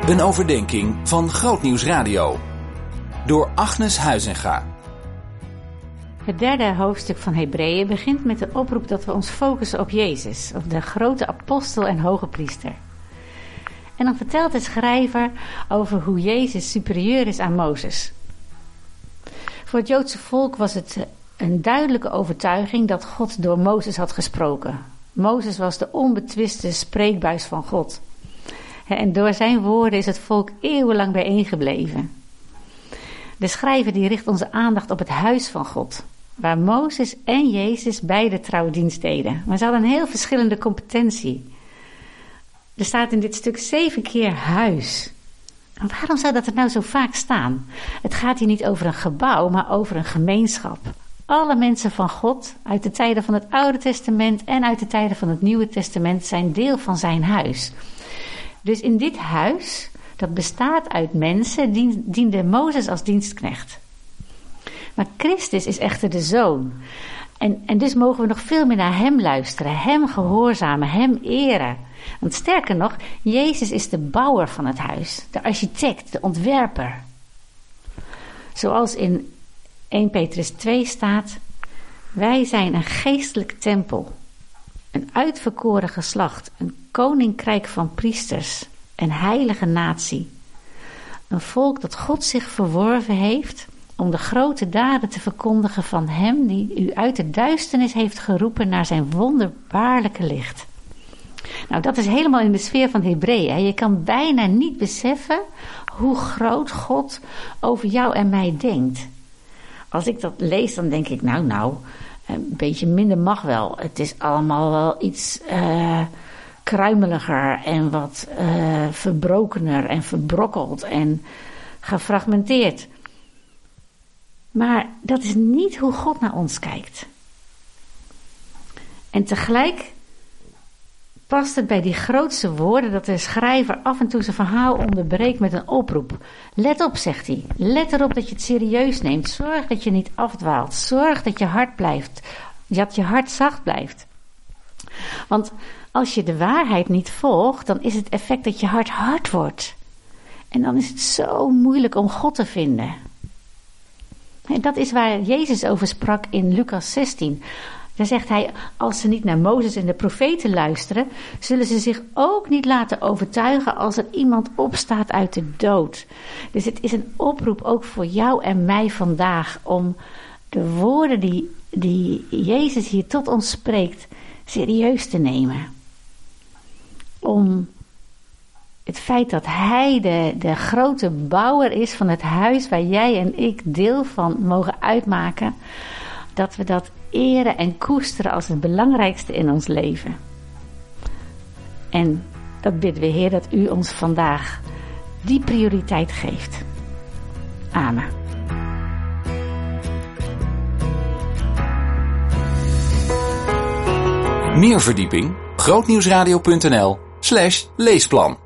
Een overdenking van Grootnieuws Radio. Door Agnes Huizinga. Het derde hoofdstuk van Hebreeën begint met de oproep dat we ons focussen op Jezus, op de grote apostel en hoge priester. En dan vertelt de schrijver over hoe Jezus superieur is aan Mozes. Voor het Joodse volk was het een duidelijke overtuiging dat God door Mozes had gesproken. Mozes was de onbetwiste spreekbuis van God. En door zijn woorden is het volk eeuwenlang bijeengebleven. De schrijver die richt onze aandacht op het huis van God, waar Mozes en Jezus beide trouw dienst deden. Maar ze hadden een heel verschillende competentie. Er staat in dit stuk 7 keer huis. En waarom zou dat er nou zo vaak staan? Het gaat hier niet over een gebouw, maar over een gemeenschap. Alle mensen van God, uit de tijden van het Oude Testament en uit de tijden van het Nieuwe Testament, zijn deel van zijn huis. Dus in dit huis, dat bestaat uit mensen, diende Mozes als dienstknecht. Maar Christus is echter de Zoon. En dus mogen we nog veel meer naar hem luisteren, hem gehoorzamen, hem eren. Want sterker nog, Jezus is de bouwer van het huis, de architect, de ontwerper. Zoals in 1 Petrus 2 staat: wij zijn een geestelijk tempel, een uitverkoren geslacht, een koninkrijk van priesters, een heilige natie. Een volk dat God zich verworven heeft om de grote daden te verkondigen van hem die u uit de duisternis heeft geroepen naar zijn wonderbaarlijke licht. Nou, dat is helemaal in de sfeer van Hebreeën. Je kan bijna niet beseffen hoe groot God over jou en mij denkt. Als ik dat lees, dan denk ik, nou, een beetje minder mag wel. Het is allemaal wel iets kruimeliger en wat verbrokener en verbrokkeld en gefragmenteerd. Maar dat is niet hoe God naar ons kijkt. En tegelijk past het bij die grootste woorden dat de schrijver af en toe zijn verhaal onderbreekt met een oproep. Let op, zegt hij. Let erop dat je het serieus neemt. Zorg dat je niet afdwaalt. Zorg dat je hart blijft. Dat je hart zacht blijft. Want als je de waarheid niet volgt, dan is het effect dat je hart hard wordt. En dan is het zo moeilijk om God te vinden. En dat is waar Jezus over sprak in Lucas 16. Daar zegt hij, als ze niet naar Mozes en de profeten luisteren, zullen ze zich ook niet laten overtuigen als er iemand opstaat uit de dood. Dus het is een oproep ook voor jou en mij vandaag om de woorden die Jezus hier tot ons spreekt serieus te nemen. Om het feit dat hij de grote bouwer is van het huis waar jij en ik deel van mogen uitmaken, dat we dat eren en koesteren als het belangrijkste in ons leven. En dat bidden we, Heer, dat u ons vandaag die prioriteit geeft. Amen. Meer verdieping? Grootnieuwsradio.nl/leesplan